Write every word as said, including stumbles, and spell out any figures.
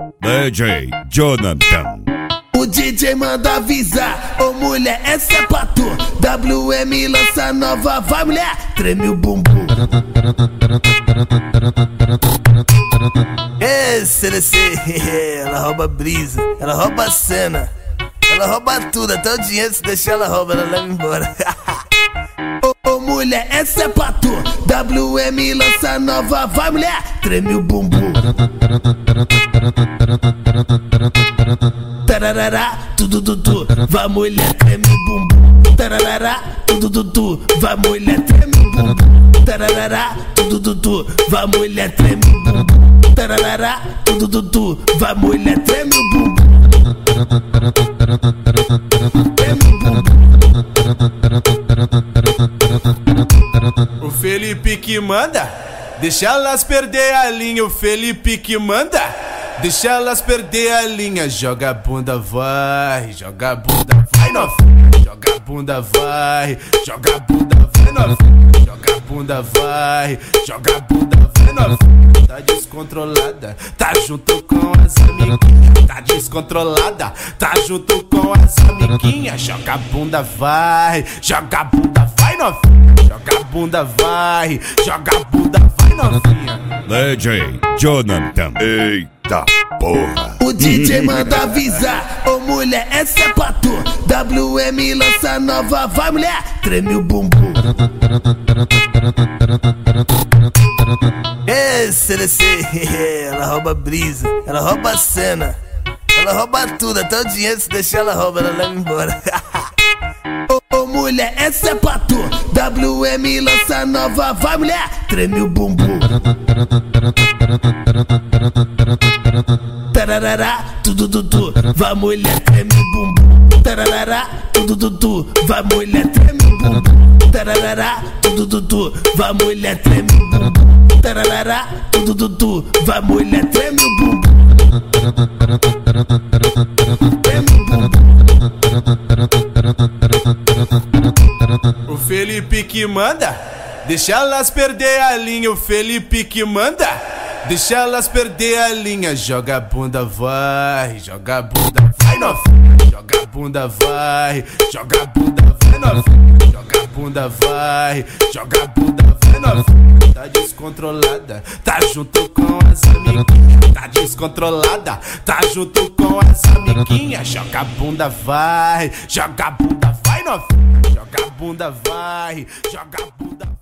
D J Jonathan. O D J manda avisar, ô mulher, essa é pra tu. W M lança nova, vai mulher, treme o bumbum. Ê, C D C, ela rouba brisa, ela rouba a cena, ela rouba tudo, até o dinheiro, se deixar ela rouba, ela leva embora. Ô, ô mulher, essa é pra tu. W M lança nova, vai mulher, treme o bumbum. Tararará, tudo tudo, vai mulher, treme o bumbum. Tararará, tudo tudo, vai mulher, treme o bumbum. Tararará, tudo tudo, vai mulher, treme o bumbum. Tararará, tudo tudo, vai mulher, treme o bumbum. Treme o bumbum. O Felipe que manda, deixa elas perder a linha. O Felipe que manda, deixa elas perder a linha. Joga a bunda, vai, joga a bunda, vai novinha. Joga a bunda, vai, joga a bunda, vai novinha. Joga a bunda, vai, joga a bunda, vai novinha. Tá descontrolada, tá junto com as amiguinhas. Tá descontrolada, tá junto com as amiguinhas. Joga a bunda, vai, joga a bunda, vai novinha. Joga a bunda, vai, joga a bunda, vai novinha. D J Jonathan. Eita porra. O D J manda avisar, ô mulher, essa é pra tu. W M lança nova, vai mulher, treme o bumbum. Ê, C D C, ela rouba brisa, ela rouba a cena, ela rouba tudo, até o dinheiro, se deixar ela rouba, ela leva embora. Ô, ô mulher, essa é pra tu. W M lança nova, vai mulher, treme o bumbum. Tararará, tudo tudo, vai mulher, treme o bumbum. Tararará, tudo tudo, vai mulher, treme o bumbum. Tararará, tudo tudo, vai mulher, treme o bumbum. Tararará, tudo tudo, vai mulher, treme o bumbum. Treme o bumbum. O Felipe que manda, deixa elas perder a linha. O Felipe que manda, deixa elas perder a linha. Joga a bunda, vai, joga a bunda, vai novinha. Joga a bunda, vai, joga a bunda, vai novinha. Joga a bunda, vai, joga a bunda, vai novinha. Tá descontrolada, tá junto com as amiguinhas. Tá descontrolada, tá junto com as amiguinhas. Joga a bunda, vai, joga a bunda, vai novinha. Joga a bunda, vai, joga a bunda.